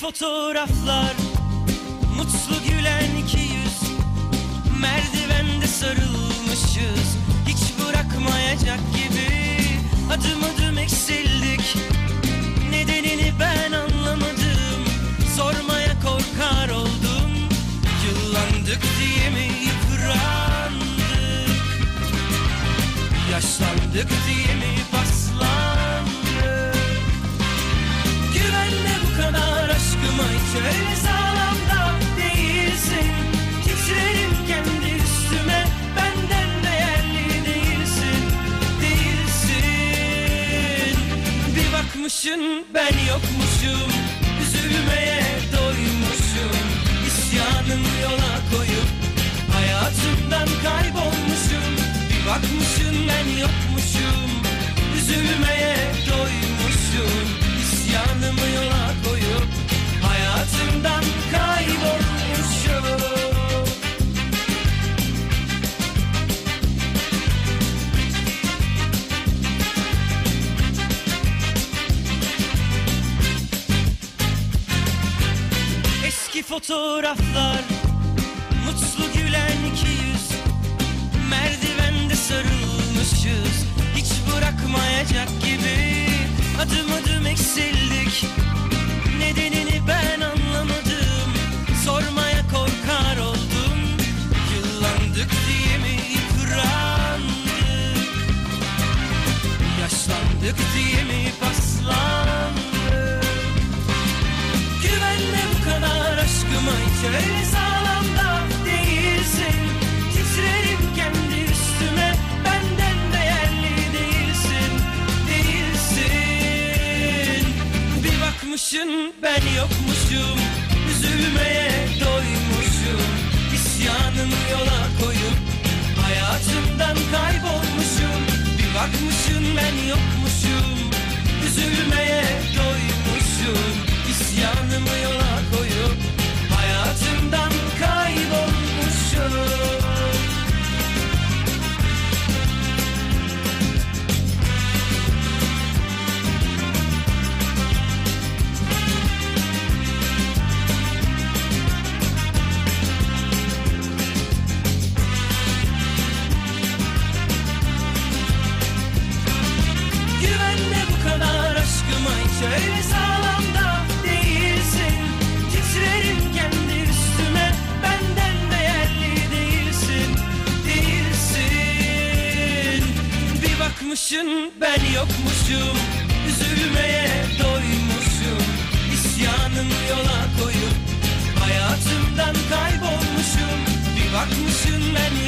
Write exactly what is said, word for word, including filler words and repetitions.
fotoğraflar, mutlu gülen iki yüz, merdivende sarılmışız, hiç bırakmayacak gibi. Adım adım eksildik, nedenini ben anlamadım, sormaya korkar oldum. Yıllandık diye mi yıprandık, yaşlandık diye mi paslandık? Güvenme bu kadar aşkıma, hiç öyle sağlam da değilsin. Titrerim kendi üstüme, benden değerli değilsin, değilsin. Bir bakmışın ben yokmuşum, üzülmeye doymuşum, İsyanımı yola koyup hayatımdan kaybolmuşum. Bir bakmışın ben yokmuşum, üzülmeye doymuşum, İsyanımı yola koyup hayatımdan kaybolmuşum. Eski fotoğraflar, mutlu gülen iki yüz, merdivende sarılmışız, hiç bırakmayacak gibi. Adım adım eksildik, nedenini ben anlamadım, sormaya korkar oldum. Yıllandık diye mi yıprandık, yaşlandık diye mi paslandık? Güvenme bu kadar aşkıma, hiç öyle sağlam da değilsin. Titrerim kendi üstüme, benden değerli değilsin, değilsin. Bir bakmışın ben yokmuşum, üzülmeye doymuşum, İsyanımı yola koyup hayatımdan kaybolmuşum. Bir bakmışın ben yokmuşum, üzülmeye doymuşum, İsyanımı yola koyup hayatımdan kaybolmuşum. Güvenme bu kadar aşkıma, hiç öyle sağlam da değilsin. Titrerim kendi üstüme, benden değerli değilsin, değilsin. Bir bakmışın ben yokmuşum, üzülmeye doymuşum, İsyanımı yola koyup hayatımdan kaybolmuşum. Bir bakmışın ben